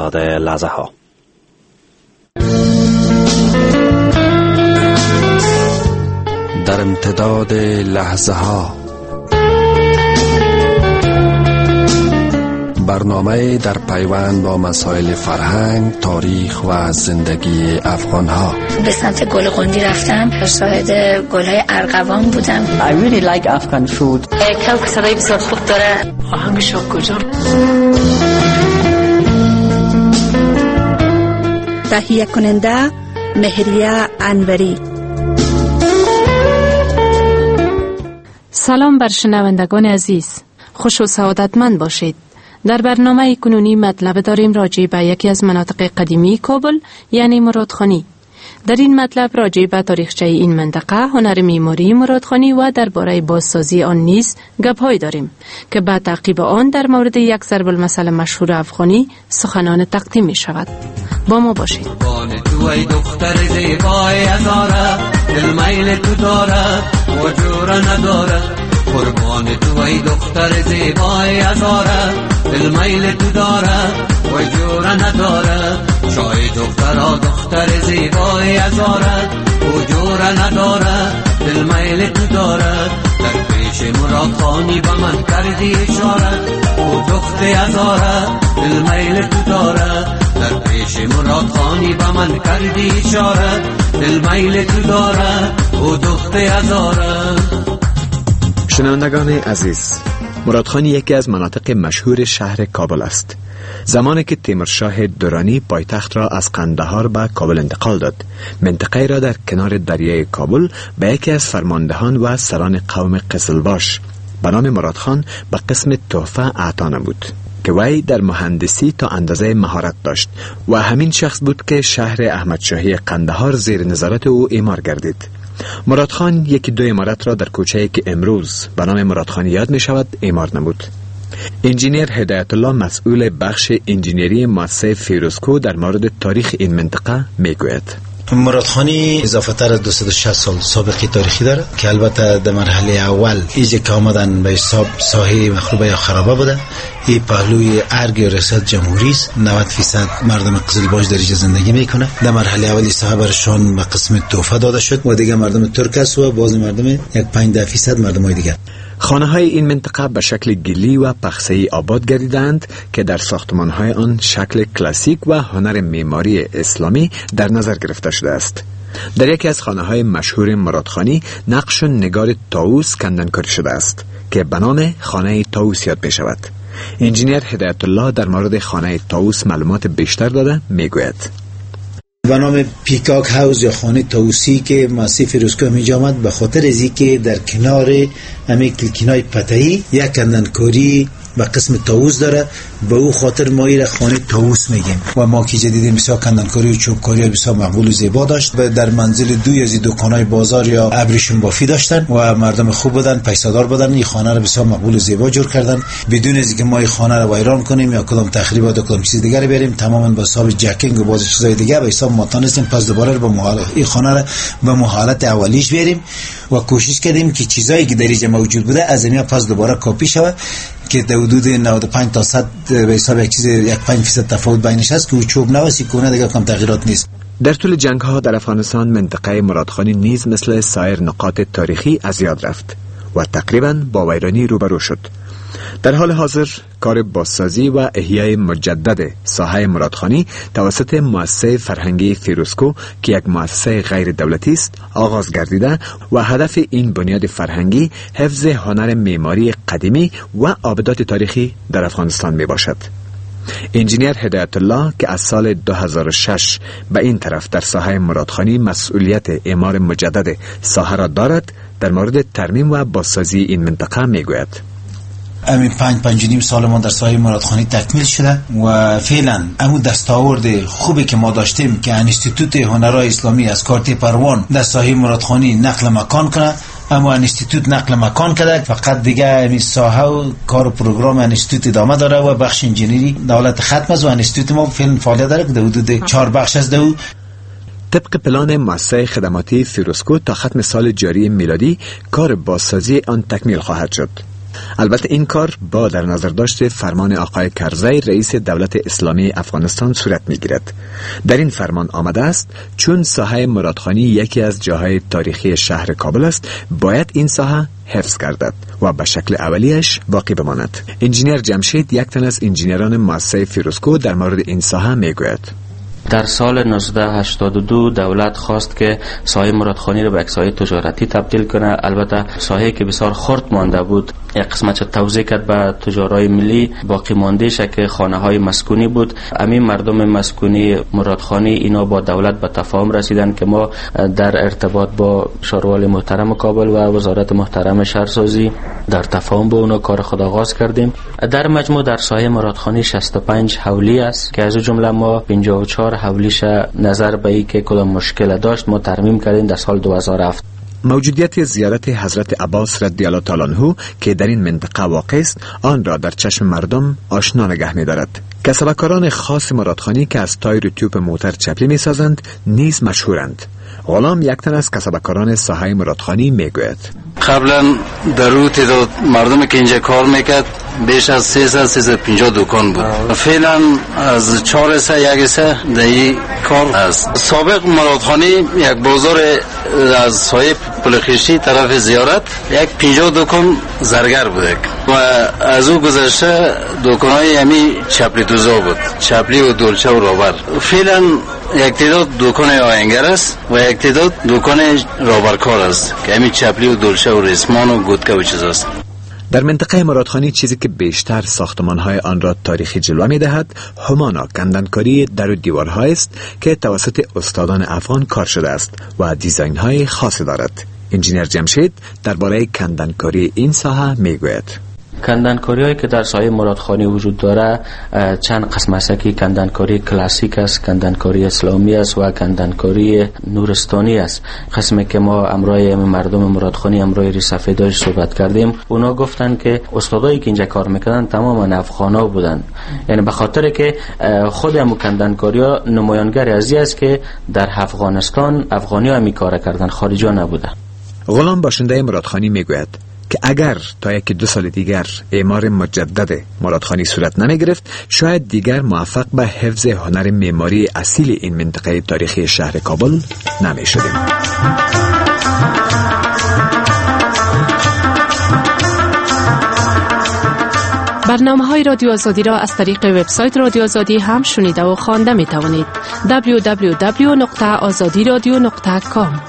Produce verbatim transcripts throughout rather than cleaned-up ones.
امتداد لحظه ها. در امتداد لحظه ها، برنامه در پیوند با مسائل فرهنگ، تاریخ و زندگی افغان ها. به سمت گل قندی رفتم، شاهد گل‌های ارغوان بودم. I really like Afghan food. کاوک صدای بسیار خوب داره. آهنگش کجا؟ تهیه کننده مهریه انوری. سلام بر شنوندگان عزیز، خوش و سعادتمند باشید. در برنامه کنونی مطلب داریم راجع به یکی از مناطق قدیمی کابل، یعنی مرادخانی. در این مطلب راجع به تاریخچه این منطقه، هنر معماری مرادخانی و درباره بازسازی آن نیز گپ‌های داریم که بعد تعقیب آن در مورد یک ضرب المثل مشهور افغانی سخنان تقدیم می شود. با ما باشید. تو ای دختر زیبای هزاره، دل میل تو داره و جور نداره. قربان تو ای دختر زیبای هزاره، دل میل تو داره و جور نداره. شای دخترا دختر زیبای هزاره و جور نداره، دل میل تو داره. در پیش مرادخانی به من کردی اشاره، و دختر هزاره دل میل تو داره. در پیش مرادخانی به من کردی اشاره، دل میل تو داره و دختر هزاره. شنوندگان عزیز، مرادخانی یکی از مناطق مشهور شهر کابل است. زمانی که تیمورشاه درانی پایتخت را از قندهار به کابل انتقال داد، منطقه را در کنار دریای کابل به یکی از فرماندهان و سران قوم قزلباش به نام مرادخان به قسم تحفه اعطا نمود که وی در مهندسی تا اندازه مهارت داشت و همین شخص بود که شهر احمدشاهی قندهار زیر نظارت او اعمار گردید. مرادخان یکی دو عمارت را در کوچه‌ای که امروز به نام مرادخان یاد می شود اعمار نمود. انجینیر هدایت الله مسئول بخش انجینری مؤسسه فیروزکو در مورد تاریخ این منطقه می گوید. مرادخانی اضافه تر از دویست و شصت سال سابقه تاریخی داره که البته در مرحله اول ایجا که آمدن به حساب ساحه مخروبه یا خرابه بوده. این پهلوی ارگ یا ریاست جمهوری است. نود درصد مردم قزلباش در اینجا زندگی میکنه. در مرحله اولی ساحه برشان به قسم تحفه داده شد و دیگه مردم ترک است و بعضی مردم یک پنج درصد مردم های دیگه. خانه های این منطقه به شکل گلی و پخسه‌ای آباد گردیدند که در ساختمان های آن شکل کلاسیک و هنر معماری اسلامی در نظر گرفته شده است. در یکی از خانه های مشهور مرادخانی نقش و نگار طاووس کندنکاری شده است که به نام خانه طاووس یاد می شود. انجینیر هدایت الله در مورد خانه طاووس معلومات بیشتر داده می گوید. به نام پیکاک هاوس یا خانه طاووسی که مؤسسه فیروزکو اینجا آمد به خاطر ازی که در کنار همین کلکینای پتهی یک کندنکاری و قسم طاووس داره، به او خاطر ما ایره خانه طاووس میگیم. و ما که جدیدیم بسیار کندنکاری و چوبکاری بسیار مقبول و زیبا داشت. در منزل دوی از دکانای بازار یا ابریشم بافی داشتن و مردم خوب بودن، پیسادار بودن. این خانه رو بسیار مقبول و زیبا جور کردن بدون از اینکه ما این خانه رو ویران کنیم یا کدام تخریبات یا کدام چیز دیگه بریم. تماما با حساب جکینگ و باز چیزای دیگه به حساب ما تونستیم پس دوباره به محال این خانه رو به حالت اولیش بریم و کوشش کردیم که چیزایی که در اینجا موجود بوده از اینجا پس دوباره کپی شود که در حدود نود و پنج تا صد به حساب یک چیز یک پنج درصد تفاوت بینش هست که چوب نوسی کنه دیگه کم تغییرات نیست. در طول جنگ ها در افغانستان منطقه مرادخانی نیز مثل سایر نقاط تاریخی از یاد رفت و تقریبا با ویرانی روبرو شد. در حال حاضر کار بازسازی و احیای مجدد ساحه مرادخانی توسط مؤسسه فرهنگی فیروزکو که یک مؤسسه غیر دولتی است آغاز گردیده و هدف این بنیاد فرهنگی حفظ هنر معماری قدیمی و آبدات تاریخی در افغانستان می باشد. انجینیر هدایت الله که از سال دو هزار و شش به این طرف در ساحه مرادخانی مسئولیت اعمار مجدد ساحه را دارد، در مورد ترمیم و بازسازی این منطقه می گوید. همین پنج پنج نیم سال ما در ساحه مرادخانی تکمیل شده و فعلا همون دستاورد خوبی که ما داشتیم که انستیتوت هنرهای اسلامی از کارت پروان در ساحه مرادخانی نقل مکان کنه، اما انستیتوت نقل مکان کرده، فقط دیگه همین ساحه و کار و پروگرام انستیتوت ادامه داره و بخش انجینری دولت ختم است و انستیتوت ما فعلا فعالیت داره که در حدود چهار بخش است. دو طبق پلان مؤسسه خدماتی فیروزکو تا ختم سال جاری میلادی کار بازسازی آن تکمیل خواهد شد. البته این کار با در نظر داشت فرمان آقای کرزی رئیس دولت اسلامی افغانستان صورت میگیرد. در این فرمان آمده است چون ساحه مرادخانی یکی از جاهای تاریخی شهر کابل است، باید این ساحه حفظ گردد و به شکل اولیش باقی بماند. انجینیر جمشید، یک تن از انجینیران مؤسسه فیروزکو، در مورد این ساحه میگوید: در سال نوزده هشتاد و دو دولت خواست که ساحه مرادخانی رو به یک ساحه تجارتی تبدیل کنه. البته ساحه که بسیار خرد مانده بود، یک قسمتش توزیع کرد به تجارای ملی، باقی ماندهش که خانه های مسکونی بود. همین مردم مسکونی مرادخانی اینا با دولت به تفاهم رسیدن که ما در ارتباط با شاروال محترم کابل و وزارت محترم شهرسازی در تفاهم با اونا کار خود آغاز کردیم. در مجموع در ساحه مرادخانی شصت و پنج حولی است که از جمله ما پنجاه و چهار حولیش نظر به ای که کدام مشکل داشت ما ترمیم کردیم در سال دو هزار و هفت. موجودیت زیارت حضرت عباس رضی الله تعالی عنه که در این منطقه واقع است، آن را در چشم مردم آشنا نگه می‌دارد. کسبکاران خاص مرادخانی که از تایر و تیوب موتر چپلی می‌سازند نیز مشهورند. غلام، یک تن از کسبکاران ساحه مرادخانی، میگوید: قبلا در رو تعداد مردمی که اینجا کار میکرد بیش از سیصد سیصد و پنجاه دکان بود. فعلا از چهار سه یک سه در این کار است. سابق مرادخانی یک بازار از سایه پلخیشی طرف زیارت یک پنجاه دکان زرگر بوده و از او گذشته دکانهای همی چپلی دوزا بود، چپلی و دولچه و رابر. فعلا یک تعداد دکان آهنگر است و یک تعداد دکان رابرکار است که همی چپلی و دولچه و ریسمان و گودکه و چیز است. در منطقه مرادخانی چیزی که بیشتر ساختمان‌های آن را تاریخی جلوه می‌دهد همانا کندنکاری در و دیوارها است که توسط استادان افغان کار شده است و دیزاین‌های خاصی دارد. انجینیر جمشید درباره کندنکاری این ساحه میگوید: کندنکاری هایی که در ساحه مرادخانی وجود داره چند قسم است که کندنکاری کلاسیک است، کندنکاری اسلامی است و کندنکاری نورستانی است. قسمی که ما امروی مردم مرادخانی امروی ریسفیداش صحبت کردیم، اونا گفتن که استادایی که اینجا کار میکردن تماما افغانا بودن، یعنی به خاطر که خود هم کندنکاری ها نمایانگر ازی است که در افغانستان افغانی ها می کار کردن، خارجی ها نبودن. غلام باشنده مرادخانی میگوید که اگر تا یک دو سال دیگر اعمار مجدد مرادخانی صورت نمی گرفت، شاید دیگر موفق به حفظ هنر معماری اصیل این منطقه تاریخی شهر کابل نمی شدیم. برنامه های رادیو آزادی را از طریق وبسایت رادیو آزادی هم شنیده و خوانده می توانید. دبلیو دبلیو دبلیو نقطه آزادی رادیو نقطه کام.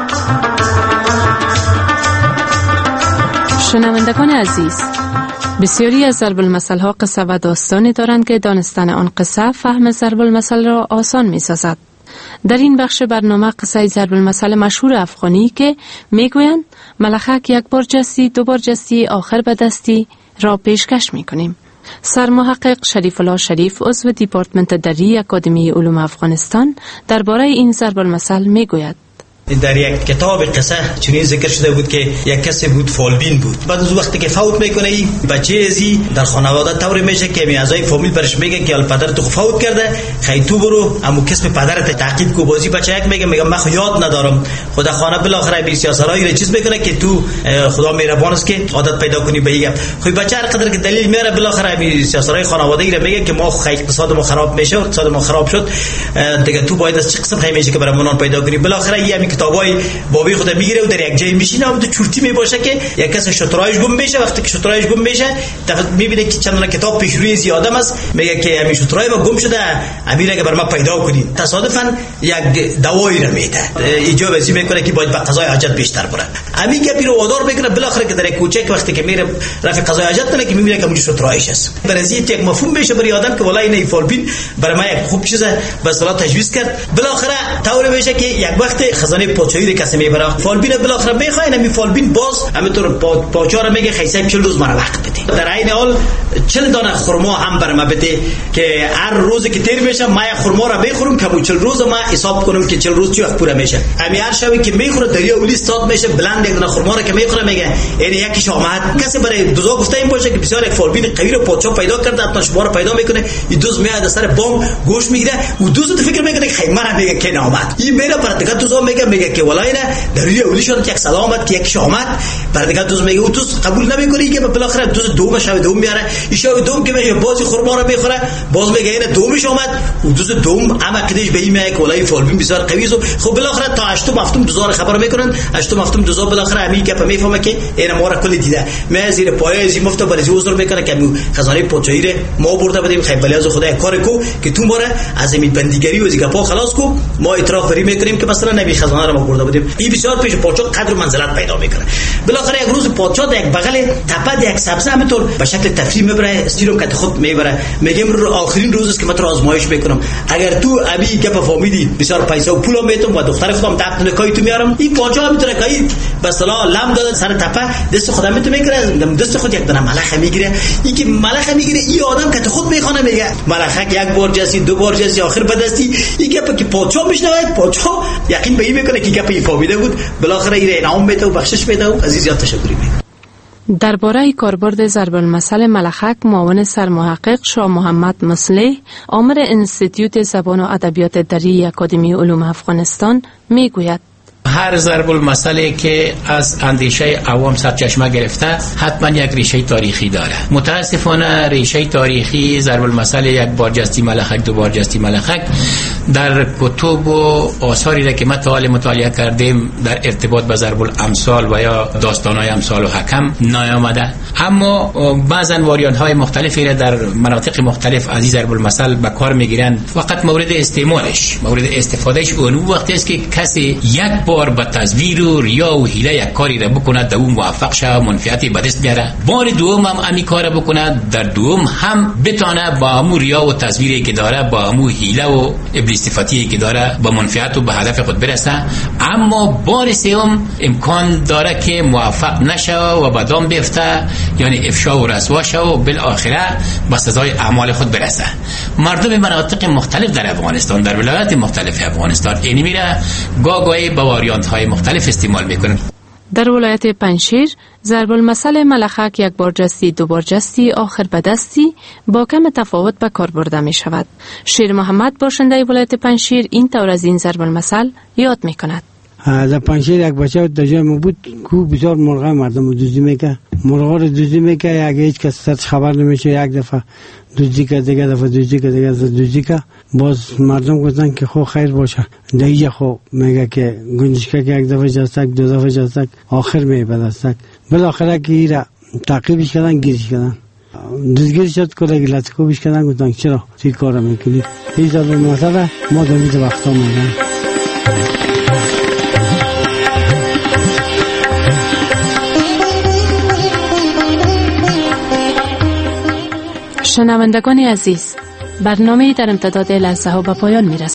شنوندگان عزیز، بسیاری از ضرب المثل ها قصه و داستانی دارند که دانستن آن قصه فهم ضرب المثل را آسان می سازد. در این بخش برنامه قصه ضرب المثل مشهور افغانی که می گویند ملخک یک بار جستی دو بار جستی آخر به دستی را پیشکش می کنیم. سرمحقق شریف الله شریف عضو دیپارتمنت دری اکادمی علوم افغانستان درباره این ضرب المثل می گوید: در یک کتاب قصه چنین ذکر شده بود که یک کسی بود فالبین بود. بعد از وقتی که فوت میکنه این بچه ازی در خانواده طور میشه که می اعضای فامیل برش میگه که ال پدر تو فوت کرده، خی تو برو امو کسب پدرت تعقیب کو. بازی بچه یک میگه میگه من خو یاد ندارم. خدا خانه بالاخره بی سیاسرای رو چیز میکنه که تو خدا مهربان است که عادت پیدا کنی به این. خو بچه هر قدر که دلیل میاره بالاخره بی سیاسرای خانواده ای رو میگه که ما خو اقتصاد ما خراب میشه، اقتصاد ما خراب شد دیگه، تو باید از چه قسم خی میشه که برامون پیدا کنی. بالاخره این کتابای بابی خود میگیره و در یک جای میشینه و تو چورتی میباشه که یک کس شطرنج گم میشه. وقتی که شطرنج گم میشه میبینه که چند تا کتاب پیش روی زی آدم است، میگه که همین شطرنج ما گم شده، امیره که بر ما پیدا کنی. تصادفا یک دوایی رو میده، ایجاب ازی میکنه که باید به قضای حاجت بیشتر بره. همین که پیرو وادار میکنه بالاخره که در یک کوچه وقتی که میره رفع قضای حاجت کنه که میبینه که اون شطرنج است. برای یک مفهوم میشه برای آدم که والله این فالبین برای ما یک خوب چیزه به اصطلاح تجویز کرد. بالاخره طور میشه که یک وقت خزانه پادشاهی کسی میبره فالبین بالاخره میخواین همین فالبین باز همینطور پادشاه رو میگه خیسه چهل روز مرا وقت بده. در عین حال چهل دانه خرما هم بر ما بده که هر روزی که تیر میشه ما یک خرما رو میخورم که چهل روز ما حساب کنم که چهل روز چی وقت پوره میشه. همین هر شبی که میخوره دریا اولی استاد میشه بلند یک دانه خرما رو که میخوره میگه این یکیش آمد. کسی برای دوزا گفته این باشه که بسیار یک فالبین قوی رو پادشاه پیدا کرده، حتما شما رو پیدا میکنه. این دوز میاد سر بام گوش میگیره و دوز تو فکر میکنه که خیمه رو میگه که نامد. این میره پرتکات دوزا میگه میگه که ولای نه در روی اولی شد که یک صدا آمد که یک آمد بعد دیگه دوست میگه تو قبول نمیکنی که بالاخره دوست دوم شب دوم میاره این شب دوم که میگه بازی خورما رو میخوره باز میگه این دومش آمد و دوست دوم اما کدیش به این میگه که ولای فالبین بسیار قوی است. خب بالاخره تا هشتم هفتم دوزار خبر میکنن هشتم هفتم دوزار بالاخره همین گپ میفهمه که این ما را کلی دیده ما زیر پای از مفت برای عذر میکنه که خزانه پادشاهی ما برده بودیم خیلی بلیاز خدای کار کو که تو ما را از این بندیگری و زیگپا خلاص کو ما اعتراف بری میکنیم که مثلا نبی خزانه را ما برده بودیم. این بسیار پیش پادشاه قدر منزلت پیدا میکنه. بالاخره یک روز پادشاه در یک بغل تپه یک سبزه همینطور به شکل تفریح میبره استیرم که خود میبره میگم رو آخرین روز است که من تو آزمایش میکنم اگر تو ابی گپ فهمیدی بسیار پیسه و پول میتم و دختر خودم دفت نکای تو میارم این پادشاه میتونه که به اصطلاح لم داد سر تپه دست خودم میتونه میگیره دست خود یک دونه ملخ میگیره این که ملخ میگیره این آدم که خود میخونه میگه ملخک یک بار جسی دو بار جسی آخر بدستی این گپ که پادشاه میشنوه پادشاه یقین به این میکنه که گپ فهمیده بود بالاخره این انعام میده و بخشش میده و عزیز یاد تشکری میکنه. درباره کاربرد ضرب المثل ملخک معاون سرمحقق شاه محمد مصلح آمر انستیتیوت زبان و ادبیات دری اکادمی علوم افغانستان میگوید هر ضرب المثلی که از اندیشه عوام سرچشمه گرفته حتما یک ریشه تاریخی داره. متاسفانه ریشه تاریخی ضرب المثل یک بارجستی ملخک دو بارجستی ملخک در کتب و آثاری را که ما تا مطالعه کردیم در ارتباط با ضرب الامثال و یا داستان‌های امثال و حکم نیامده، اما بعضن واریانت های مختلفی را در مناطق مختلف از ضرب المثل به کار میگیرند. فقط مورد استعمالش مورد استفادهش اون وقتی است که کسی یک بار با تزویر و ریا و حیله یک کاری را بکنه در اون موفق شه منفعتی به دست بیاره، بار دوم هم امی کار بکنه در دوم هم بتونه با امو ریا و تزویری که داره با امو حیله و ابلیس صفاتی که داره با منفعت و به هدف خود برسه، اما بار سوم امکان داره که موفق نشه و بدام بیفته یعنی افشا و رسوا شه و بالاخره به سزای اعمال خود برسه. مردم مناطق مختلف در افغانستان در ولایات مختلف افغانستان اینی میره گاگای با واریانت های مختلف استعمال میکنن. در ولایت پنجشیر ضرب المثل ملخک یک بارجستی دو بارجستی آخر به دستی با کم تفاوت به کار برده می شود. شیر محمد باشنده ولایت پنجشیر این طور از این ضرب المثل یاد می کند. در پنجشیر یک بچه در جای ما بود کو بسیار مرغ مردم رو دوزی میکرد، مرغا رو دوزی میکرد، اگه هیچ کس سرش خبر نمیشه یک دفعه دوزی کرد دیگه دفعه دوزی کرد دیگه دفعه دوزی کرد. باز مردم گفتن که خو خیر باشه دیگه خو میگه که گنجشکه که یک دفعه جستک دو دفعه جستک آخر میبدستک بالاخره که ایره تعقیبش کردن گیرش کردن دزگیر شد که لگی لطکوبش کردن گفتن چرا تی کار میکنی این ضرب المثل ما در این وقتا میگن. شنوندگان عزیز، برنامه در امتداد لحظه ها به پایان می رسد.